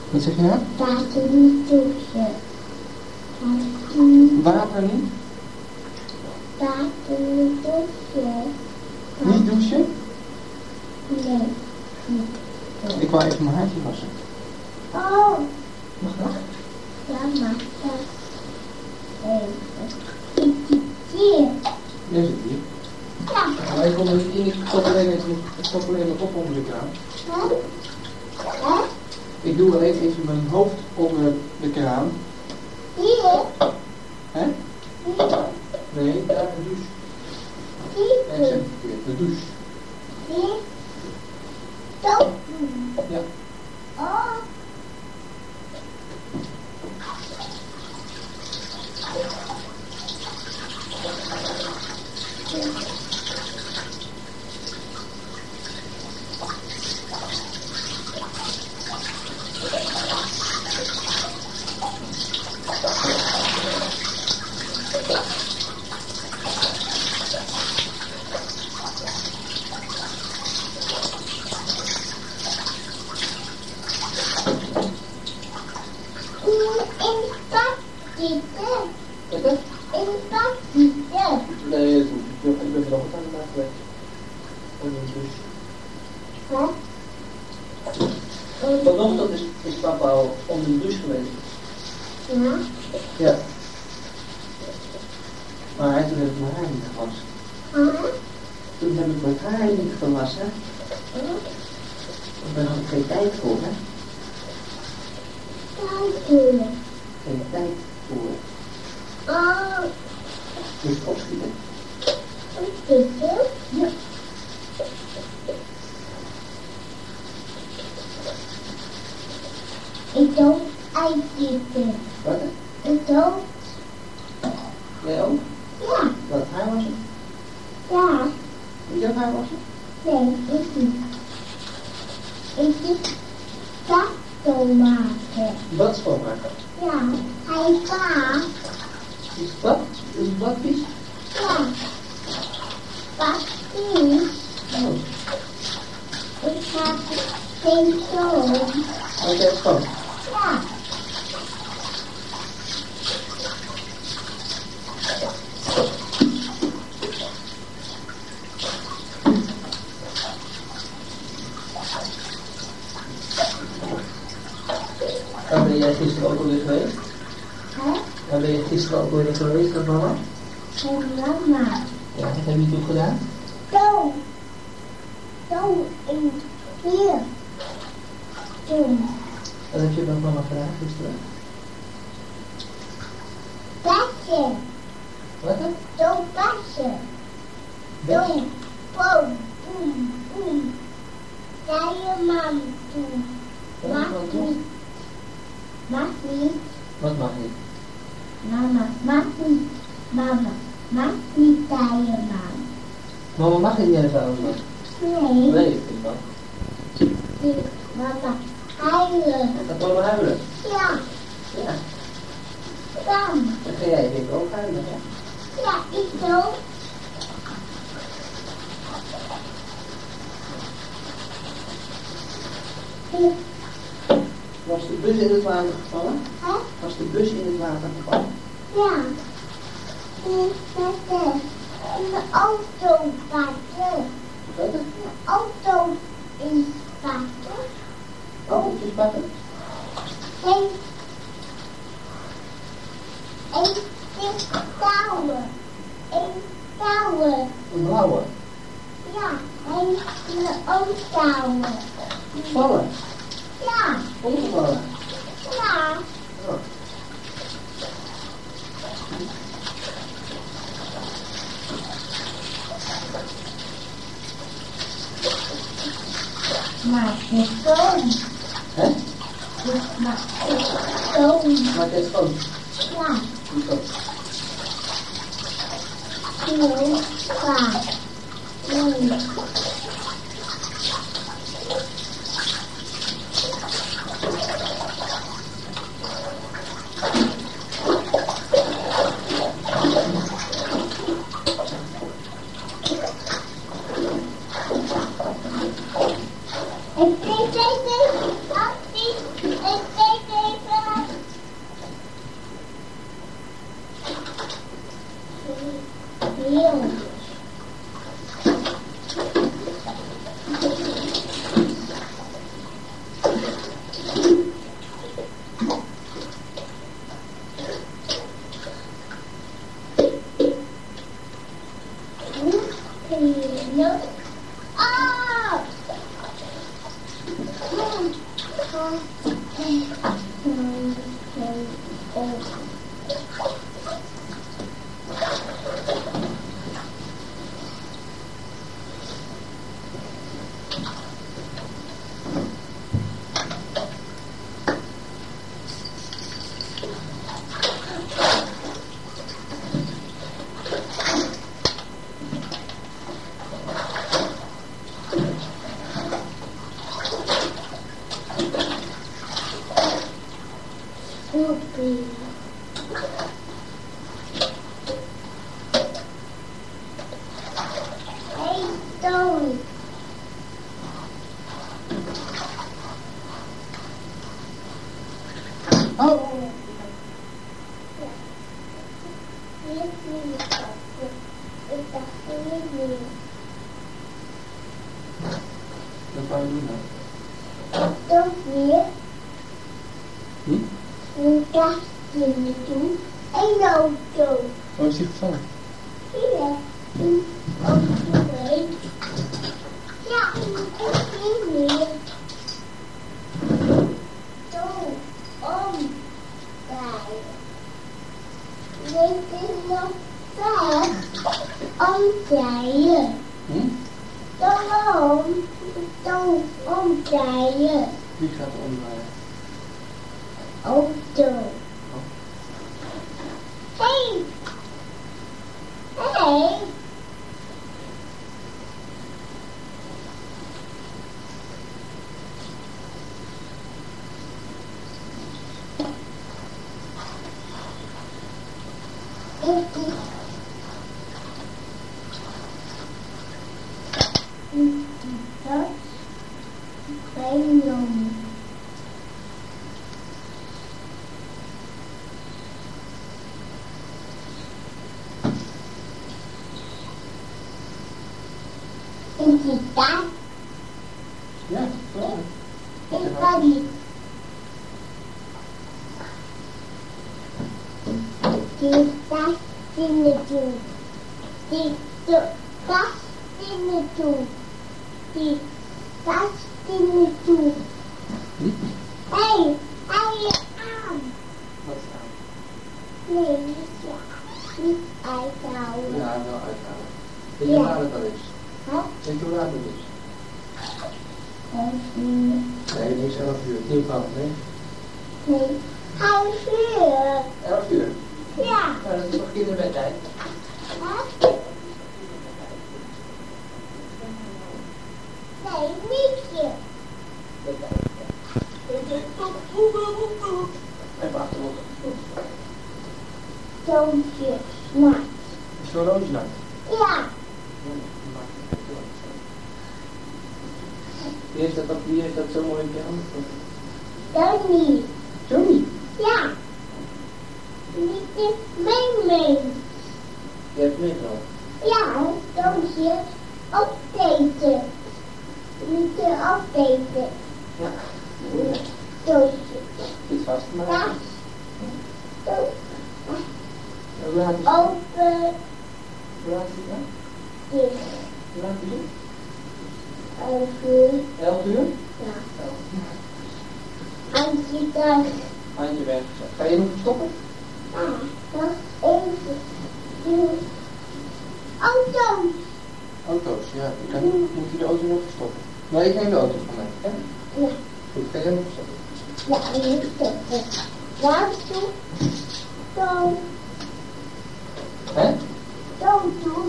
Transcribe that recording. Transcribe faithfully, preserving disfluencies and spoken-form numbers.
Wat zeg je nou? Water niet douchen. Water niet. Water niet? Water niet douchen. Niet douchen? Nee, niet. Ik wou even mijn haartje wassen. Oh, Mag dat? ja, maar dat even. Hier. Jij zit hier. Ja. Maar ik kom er niet in, ik stop alleen, even, ik stop alleen mijn kop onder de kraan. Hè? Hè? Ik doe alleen even mijn hoofd onder de kraan. Hier. Hè? Hier. Nee, daar de douche. Hier. Nee, ik zeg het verkeerd, de douche. Hier. Zo. Ja. Oh. Wat is dat? In pakje. Nee, dat hoeft niet. Ik ben er nog wat aan het maken geweest. Onder de douche. Hè? Vanochtend is, is papa al onder de douche geweest. Ja. Ja. Maar toen heb ik mijn haar niet gewassen. Huh? Toen heb ik mijn haar niet gewassen. Daar had ik geen tijd voor, hè? Kijk. Geen tijd voor. Oh. Dus opschieten. Dit is? Ja. Ik doe uitzitten. Wat? Ik doe. Jij ook? Ja. Wat, haar wassen? Ja. Moet je ook haar wassen? Nee, ik niet. Ik moet tato maken. Bad schoonmaken. Ja. Hij gaat. Is het bad? Is het bad vies? Ja. Wat is? Oh. Ik ga geen zo. Oké, het schoon. Ja. Waar ben jij gisteren ook alweer geweest? Hè? Waar ben je gisteren ook alweer geweest met mama? Geen mama. Ja, wat heb je toen gedaan? Zo. Zo in hier. Toen. Wat heb je met mama gedaan gisteren? Basje. Wat dan? Zo basje. Bed? Zo. Boom. Boom. Boom. Zei je mam toen. Wat Mag mag niet? niet. Mag niet. Wat mag niet? Mama, mag niet. Mama, mag niet zei je mam. Mama mag niet even ouder. Nee. Nee, ik vind dat. Die mama huilen. Gaat mama huilen? Ja. Ja. Dan. Dan ga jij denk ik ook huilen, hè? Ja, ik ook. Was de bus in het water gevallen? Hè? Was de bus in het water gevallen? Ja. Die zette in de auto water. Wat? De auto is water. Autootjes pakken? Geen. Eén stuk touwen. Eén touwen. Een blauwe. Ja, één in de auto. Vallen. Ja. Omgevallen. Ja. Oh. Maar het schoon. Hè? Maar het schoon. Maak het schoon. Ja. Hoezo? Heel vaak. Mm. Ik denk dat ik Wat wou je doen dan? Toch weer Hm? een kastje naartoe. Een auto. Oh, is die gevallen? Hier, een auto heen. Ja, ik zie weer. Zo, omdraaien. Weet je nog ver? Omdraaien. Hm? Zo, zo, omdraaien. Wie gaat er omdraaien? Auto. Hey! Hey! Ik dat ben jong. Is die dat? Ja, zo. Ik kan niet. Die tas in de toe. Die tas in de toe. Die tas in de toe. Hm? Hé, hou je aan. Wat is aan? Nee, niet ja. Niet uithouden. Ja, wel uithalen. Weet je Ja. hoe laat het al is? Hè? Weet je hoe laat het is? Nee. Nee, niet eens elf uur. Tien van, nee? Nee. Half uur. Elf uur? Ja. Ja, dat is toch kinderbedtijd? Hè? Nee, nietje. Even achterop. Zoontje, nacht. Is zo'n roosje nacht? Ja. Wie heeft dat, wie heeft dat zo mooi in je handen? Dat niet. Johnny. Ja. Niet is mijn mens. Je hebt meegenomen. Ja, zoontje, opeten. Niet opeten. Ja. Zoontje. Iets vastgemaakt. Ja. Zo. En hoe laat is het? Open. Hoe laat is het dan? Dicht. Hoe laat is het? Elf uur. Elf uur? Ja. Handje dag. Handje weg. Ga je nog stoppen? Ja, nog even. Doe. Auto. Auto's, ja. Dan moet je de auto nog verstoppen. Nee, ik neem de auto van mij. Ja? Ja. Goed, ga jij nog verstoppen? Ja, niet stoppen. Wacht toe. Zo. Hè? Zo toe.